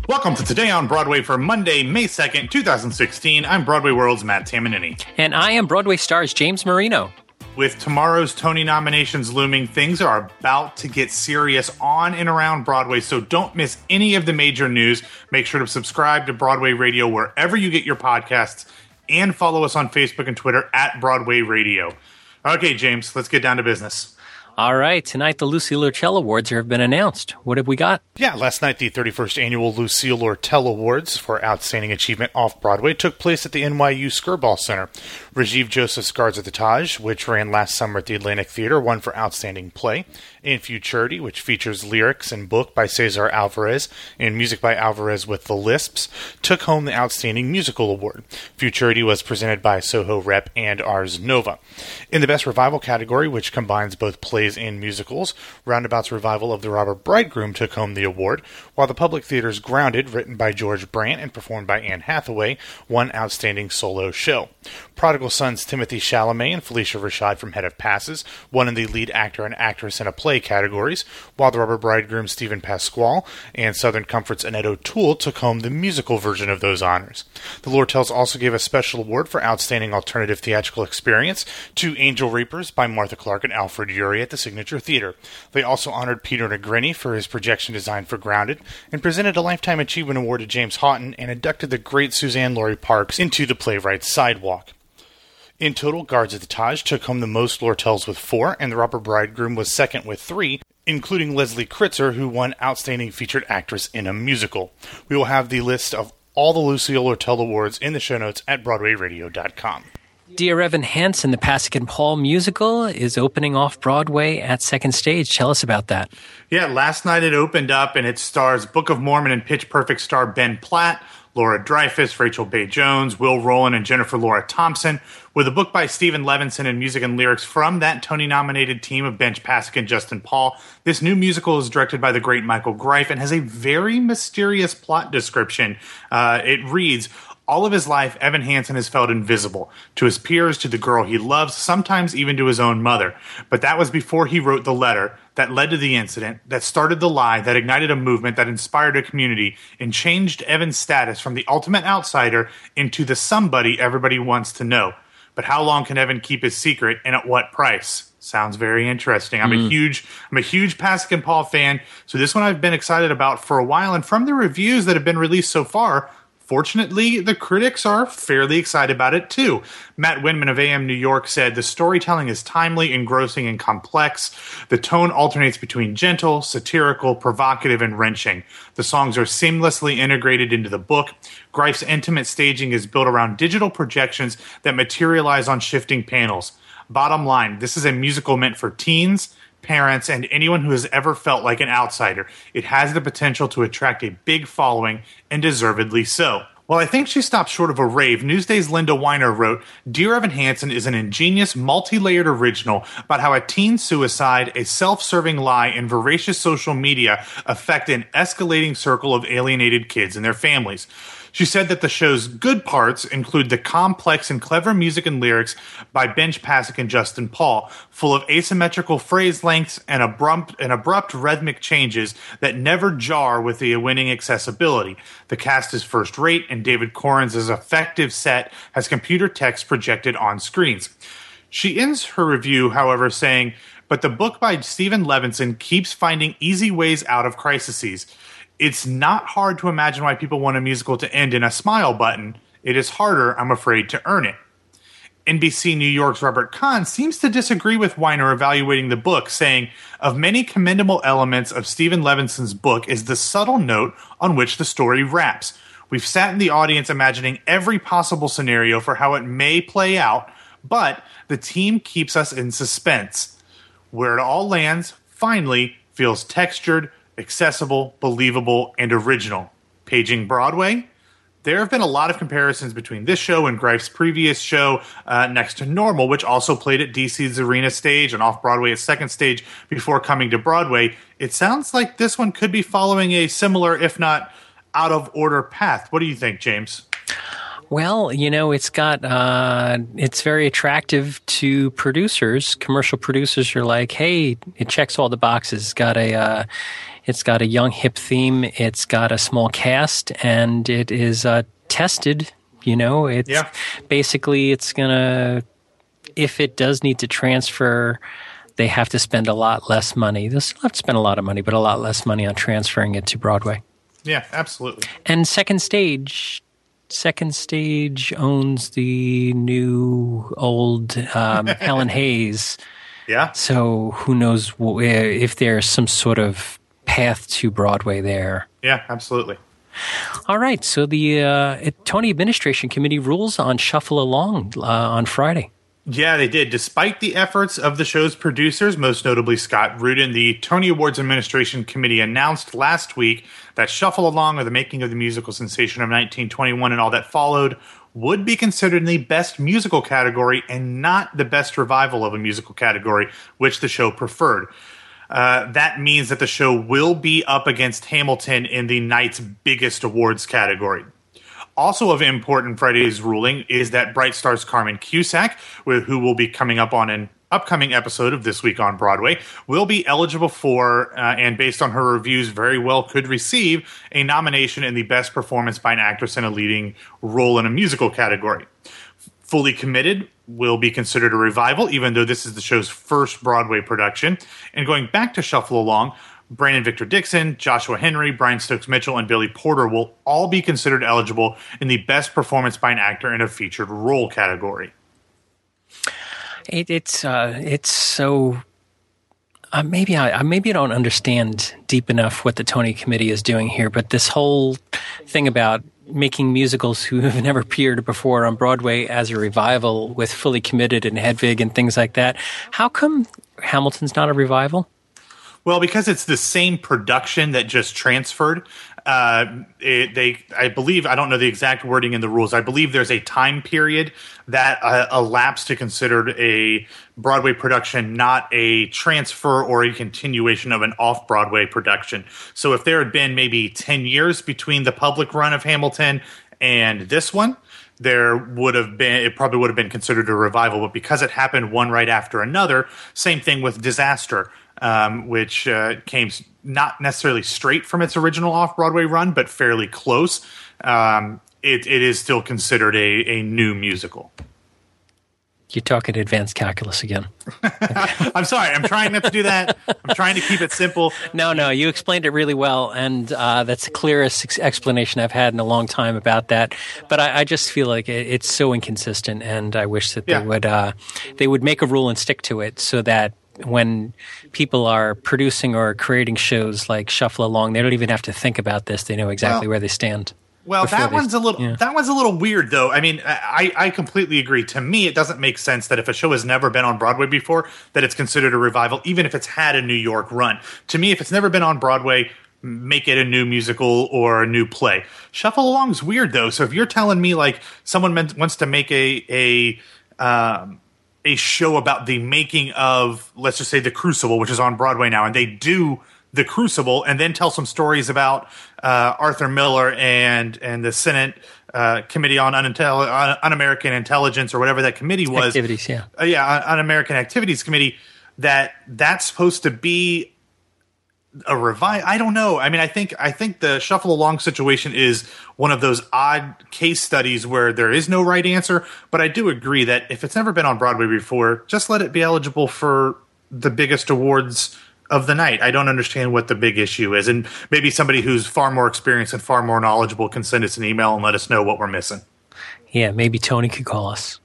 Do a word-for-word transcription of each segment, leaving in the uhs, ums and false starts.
Welcome to Today on Broadway for Monday, May second, twenty sixteen. I'm Broadway World's Matt Tamanini. And I am Broadway Stars James Marino. With tomorrow's Tony nominations looming, things are about to get serious on and around Broadway, so don't miss any of the major news. Make sure to subscribe to Broadway Radio wherever you get your podcasts, and follow us on Facebook and Twitter at Broadway Radio. Okay, James, let's get down to business. All right, tonight the Lucille Lortel Awards have been announced. What have we got? Yeah, last night the thirty-first Annual Lucille Lortel Awards for Outstanding Achievement Off-Broadway took place at the N Y U Skirball Center. Rajiv Joseph's Guards at the Taj, which ran last summer at the Atlantic Theater, won for Outstanding Play. In Futurity, which features lyrics and book by Cesar Alvarez and music by Alvarez with the Lisps, took home the Outstanding Musical Award. Futurity was presented by Soho Rep and Ars Nova. In the Best Revival category, which combines both plays and musicals, Roundabout's revival of The Robber Bridegroom took home the award, while the Public Theater's Grounded, written by George Brandt and performed by Anne Hathaway, won Outstanding Solo Show. Prodigal Son's Timothy Chalamet and Felicia Rashad from Head of Passes won in the Lead Actor and Actress in a Play categories, while The Robber Bridegroom's Stephen Pasquale and Southern Comfort's Annette O'Toole took home the musical version of those honors. The Lortels also gave a special award for Outstanding Alternative Theatrical Experience to Angel Reapers by Martha Clark and Alfred Ury at the Signature Theater. They also honored Peter Negrini for his projection design for Grounded, and presented a Lifetime Achievement Award to James Houghton and inducted the great Suzanne Laurie Parks into the Playwrights Sidewalk. In total, Guards at the Taj took home the most Lortels with four, and The Robber Bridegroom was second with three, including Leslie Kritzer, who won Outstanding Featured Actress in a Musical. We will have the list of all the Lucille Lortel Awards in the show notes at Broadway Radio dot com. Dear Evan Hansen, the Pasek and Paul musical is opening off Broadway at Second Stage. Tell us about that. Yeah, last night it opened up, and it stars Book of Mormon and Pitch Perfect star Ben Platt, Laura Dreyfus, Rachel Bay Jones, Will Rowland, and Jennifer Laura Thompson, with a book by Stephen Levinson and music and lyrics from that Tony-nominated team of Benj Pasek and Justin Paul. This new musical is directed by the great Michael Greif and has a very mysterious plot description. Uh, it reads, all of his life, Evan Hansen has felt invisible, to his peers, to the girl he loves, sometimes even to his own mother. But that was before he wrote the letter that led to the incident, that started the lie, that ignited a movement, that inspired a community, and changed Evan's status from the ultimate outsider into the somebody everybody wants to know. But how long can Evan keep his secret, and at what price? Sounds very interesting. I'm mm. a huge, I'm a huge Pasek and Paul fan, so this one I've been excited about for a while, and from the reviews that have been released so far, fortunately, the critics are fairly excited about it, too. Matt Winman of A M New York said, the storytelling is timely, engrossing, and complex. The tone alternates between gentle, satirical, provocative, and wrenching. The songs are seamlessly integrated into the book. Greif's intimate staging is built around digital projections that materialize on shifting panels. Bottom line, this is a musical meant for teens, parents, and anyone who has ever felt like an outsider. It has the potential to attract a big following, and deservedly so. Well, I think she stopped short of a rave. Newsday's Linda Weiner wrote, Dear Evan Hansen is an ingenious, multi-layered original about how a teen suicide, a self-serving lie, and voracious social media affect an escalating circle of alienated kids and their families. She said that the show's good parts include the complex and clever music and lyrics by Benj Pasek and Justin Paul, full of asymmetrical phrase lengths and abrupt, and abrupt rhythmic changes that never jar with the winning accessibility. The cast is first-rate, and David Corns' effective set has computer text projected on screens. She ends her review, however, saying, but the book by Stephen Levinson keeps finding easy ways out of crises. It's not hard to imagine why people want a musical to end in a smile button. It is harder, I'm afraid, to earn it. N B C New York's Robert Kahn seems to disagree with Weiner evaluating the book, saying, of many commendable elements of Stephen Levinson's book is the subtle note on which the story wraps. We've sat in the audience imagining every possible scenario for how it may play out, but the team keeps us in suspense. Where it all lands, finally, feels textured, accessible, believable, and original. Paging Broadway? There have been a lot of comparisons between this show and Greif's previous show, uh, Next to Normal, which also played at D C's Arena Stage and off-Broadway at Second Stage before coming to Broadway. It sounds like this one could be following a similar, if not out-of-order path. What do you think, James? Well, you know, it's got, uh, it's very attractive to producers. Commercial producers are like, hey, it checks all the boxes. It's got a, uh, It's got a young, hip theme. It's got a small cast, and it is uh, tested. You know, it's yeah. basically it's gonna. If it does need to transfer, they have to spend a lot less money. They'll still have to spend a lot of money, but a lot less money on transferring it to Broadway. Yeah, absolutely. And Second Stage, Second Stage owns the new old um, Helen Hayes. Yeah. So who knows if there's some sort of path to Broadway there. Yeah, absolutely. All right. So the uh, Tony Administration Committee rules on Shuffle Along uh, on Friday. Yeah, they did. Despite the efforts of the show's producers, most notably Scott Rudin, the Tony Awards Administration Committee announced last week that Shuffle Along, or the making of the musical sensation of nineteen twenty-one and all that followed, would be considered in the best musical category and not the best revival of a musical category, which the show preferred. Uh, that means that the show will be up against Hamilton in the night's biggest awards category. Also of import in Friday's ruling is that Bright Star's Carmen Cusack, who will be coming up on an upcoming episode of This Week on Broadway, will be eligible for, uh, and based on her reviews, very well could receive a nomination in the Best Performance by an Actress in a Leading Role in a Musical category. Fully Committed will be considered a revival, even though this is the show's first Broadway production. And going back to Shuffle Along, Brandon Victor Dixon, Joshua Henry, Brian Stokes Mitchell, and Billy Porter will all be considered eligible in the Best Performance by an Actor in a Featured Role category. It, it's uh, it's so uh, maybe I maybe I don't understand deep enough what the Tony Committee is doing here, but this whole thing about making musicals who have never appeared before on Broadway as a revival with Fully Committed and Hedwig and things like that. How come Hamilton's not a revival? Well, because it's the same production that just transferred. Uh, it, they, I believe, I don't know the exact wording in the rules. I believe there's a time period that uh, elapsed to consider a Broadway production not a transfer or a continuation of an off-Broadway production. So if there had been maybe ten years between the public run of Hamilton and this one, there would have been, it probably would have been considered a revival. But because it happened one right after another, same thing with Disaster. Um, which uh, came not necessarily straight from its original off-Broadway run, but fairly close. Um, it, it is still considered a, a new musical. You're talking advanced calculus again. I'm sorry. I'm trying not to do that. I'm trying to keep it simple. No, no. You explained it really well, and uh, that's the clearest ex- explanation I've had in a long time about that. But I, I just feel like it, it's so inconsistent, and I wish that yeah. they would uh, they would make a rule and stick to it so that when people are producing or creating shows like Shuffle Along, they don't even have to think about this. They know exactly well, where they stand. Well, that one's they, a little yeah. that one's a little weird, though. I mean, I, I completely agree. To me, it doesn't make sense that if a show has never been on Broadway before, that it's considered a revival, even if it's had a New York run. To me, if it's never been on Broadway, make it a new musical or a new play. Shuffle Along's weird, though. So if you're telling me like someone meant, wants to make a a um, a show about the making of, let's just say, The Crucible, which is on Broadway now, and they do The Crucible and then tell some stories about uh, Arthur Miller and and the Senate uh, Committee on Unintelli- Un-American Intelligence, or whatever that committee was. Activities, yeah. Uh, yeah, Un-American Activities Committee, that that's supposed to be a revive. I don't know. I mean, I think I think the Shuffle Along situation is one of those odd case studies where there is no right answer. But I do agree that if it's never been on Broadway before, just let it be eligible for the biggest awards of the night. I don't understand what the big issue is. And maybe somebody who's far more experienced and far more knowledgeable can send us an email and let us know what we're missing. Yeah, maybe Tony could call us.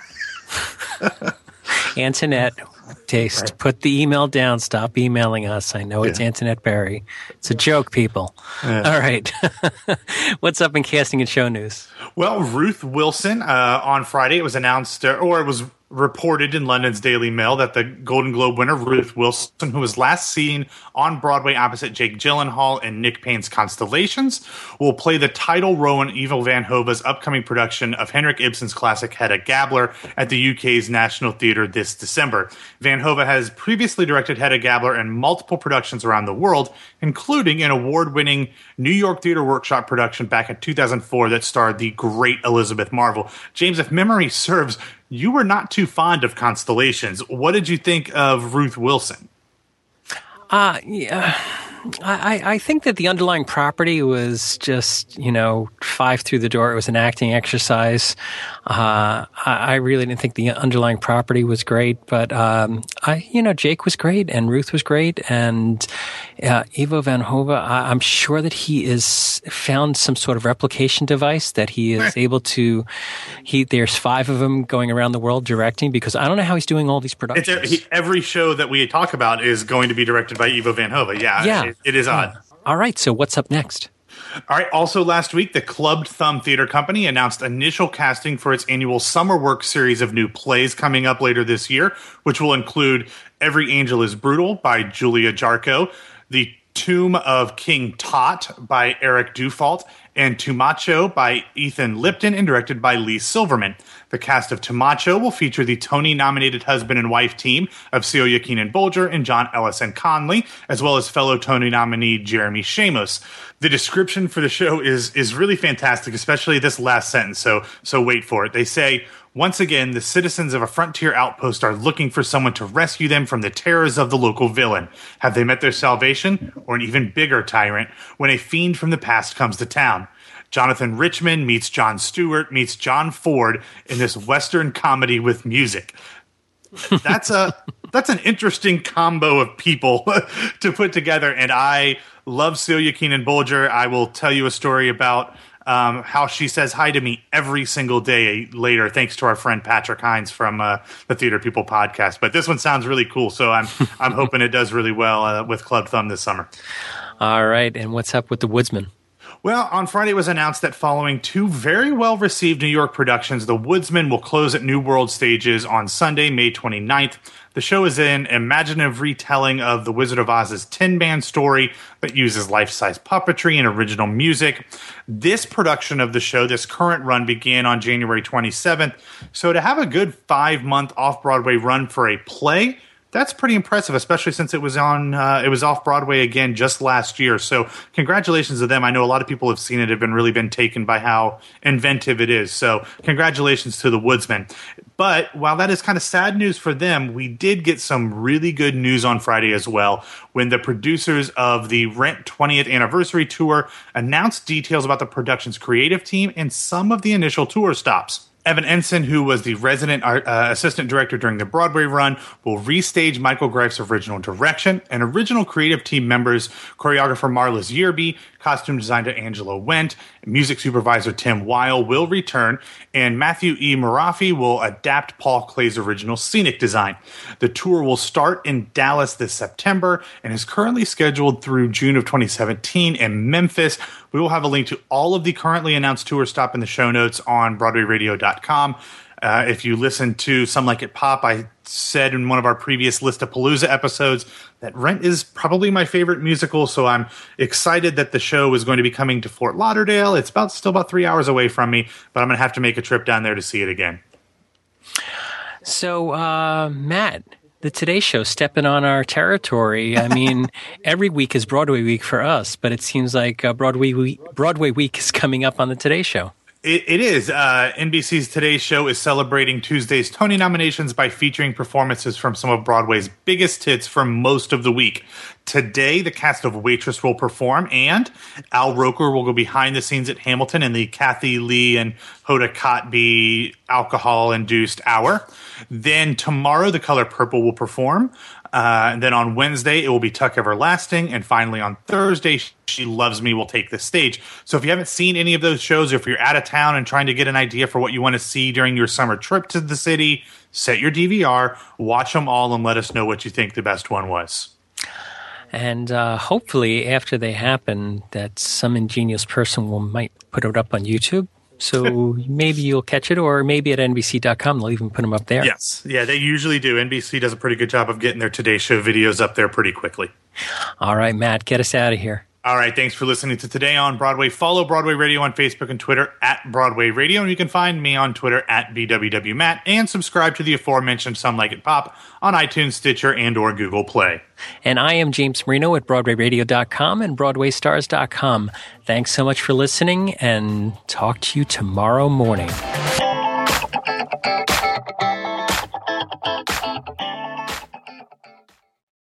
Antoinette, taste. Right. Put the email down. Stop emailing us. I know it's yeah. Antoinette Berry. It's a joke, people. Yeah. All right. What's up in casting and show news? Well, Ruth Wilson, uh, on Friday, it was announced, uh, or it was reported in London's Daily Mail that the Golden Globe winner, Ruth Wilson, who was last seen on Broadway opposite Jake Gyllenhaal in Nick Payne's Constellations, will play the title role in Eva Van Hove's upcoming production of Henrik Ibsen's classic Hedda Gabler at the U K's National Theatre this December. Van Hove has previously directed Hedda Gabler in multiple productions around the world, including an award-winning New York Theatre Workshop production back in two thousand four that starred the great Elizabeth Marvel. James, if memory serves, you were not too fond of Constellations. What did you think of Ruth Wilson? Uh, yeah. I, I think that the underlying property was just, you know, five through the door. It was an acting exercise. Uh, I, I really didn't think the underlying property was great, but um, I, you know, Jake was great and Ruth was great, and uh, Ivo Van Hove. I, I'm sure that he is found some sort of replication device that he is able to. He there's five of them going around the world directing, because I don't know how he's doing all these productions. It's a, he, every show that we talk about is going to be directed by Ivo Van Hove. Yeah, yeah. It, it is odd. All right, so what's up next? All right. Also, last week, the Clubbed Thumb Theater Company announced initial casting for its annual summer work series of new plays coming up later this year, which will include Every Angel is Brutal by Julia Jarko, The Tomb of King Tot by Eric Dufault, and Tumacho by Ethan Lipton and directed by Lee Silverman. The cast of Tumacho will feature the Tony-nominated husband and wife team of Celia Keenan-Bolger and John Ellison Conley, as well as fellow Tony nominee Jeremy Shamos. The description for the show is is really fantastic, especially this last sentence, so so wait for it. They say, once again, the citizens of a frontier outpost are looking for someone to rescue them from the terrors of the local villain. Have they met their salvation, or an even bigger tyrant, when a fiend from the past comes to town? Jonathan Richman meets Jon Stewart meets John Ford in this Western comedy with music. That's a that's an interesting combo of people to put together, and I love Celia Keenan-Bolger. I will tell you a story about um, how she says hi to me every single day later, thanks to our friend Patrick Hines from uh, the Theater People podcast. But this one sounds really cool, so I'm I'm hoping it does really well uh, with Clubbed Thumb this summer. All right, and what's up with The Woodsman? Well, on Friday it was announced that following two very well-received New York productions, The Woodsman will close at New World Stages on Sunday, May twenty-ninth. The show is an imaginative retelling of The Wizard of Oz's Tin Man story that uses life-size puppetry and original music. This production of the show, this current run, began on January twenty-seventh. So to have a good five-month off-Broadway run for a play, that's pretty impressive, especially since it was on uh, it was off Broadway again just last year. So congratulations to them. I know a lot of people have seen it, have been really been taken by how inventive it is. So congratulations to The Woodsman. But while that is kind of sad news for them, we did get some really good news on Friday as well, when the producers of the Rent twentieth Anniversary Tour announced details about the production's creative team and some of the initial tour stops. Evan Ensign, who was the resident art, uh, assistant director during the Broadway run, will restage Michael Greif's original direction, and original creative team members, choreographer Marlis Yearby, costume designer Angela Wendt, music supervisor Tim Weil will return, and Matthew E. Marafi will adapt Paul Clay's original scenic design. The tour will start in Dallas this September and is currently scheduled through June of twenty seventeen in Memphis. We will have a link to all of the currently announced tour stop in the show notes on Broadway Radio dot com. Uh, if you listen to Some Like It Pop, I said in one of our previous Listapalooza episodes that Rent is probably my favorite musical, so I'm excited that the show is going to be coming to Fort Lauderdale. It's about still about three hours away from me, but I'm going to have to make a trip down there to see it again. So, uh, Matt, the Today Show stepping on our territory. I mean, every week is Broadway week for us, but it seems like uh, Broadway week, Broadway week is coming up on the Today Show. It, it is. Uh, N B C's Today Show is celebrating Tuesday's Tony nominations by featuring performances from some of Broadway's biggest hits for most of the week. Today, the cast of Waitress will perform, and Al Roker will go behind the scenes at Hamilton in the Kathy Lee and Hoda Kotb alcohol-induced hour. Then tomorrow, The Color Purple will perform. Uh, and then on Wednesday, it will be Tuck Everlasting. And finally, on Thursday, She Loves Me will take the stage. So if you haven't seen any of those shows, or if you're out of town and trying to get an idea for what you want to see during your summer trip to the city, set your D V R, watch them all, and let us know what you think the best one was. And uh, hopefully, after they happen, that some ingenious person will might put it up on YouTube. So maybe you'll catch it, or maybe at N B C dot com they'll even put them up there. Yes. Yeah, they usually do. N B C does a pretty good job of getting their Today Show videos up there pretty quickly. All right, Matt, get us out of here. All right, thanks for listening to Today on Broadway. Follow Broadway Radio on Facebook and Twitter at Broadway Radio, and you can find me on Twitter at B W W Matt, and subscribe to the aforementioned Some Like It Pop on iTunes, Stitcher, and or Google Play. And I am James Marino at Broadway Radio dot com and Broadway Stars dot com. Thanks so much for listening, and talk to you tomorrow morning.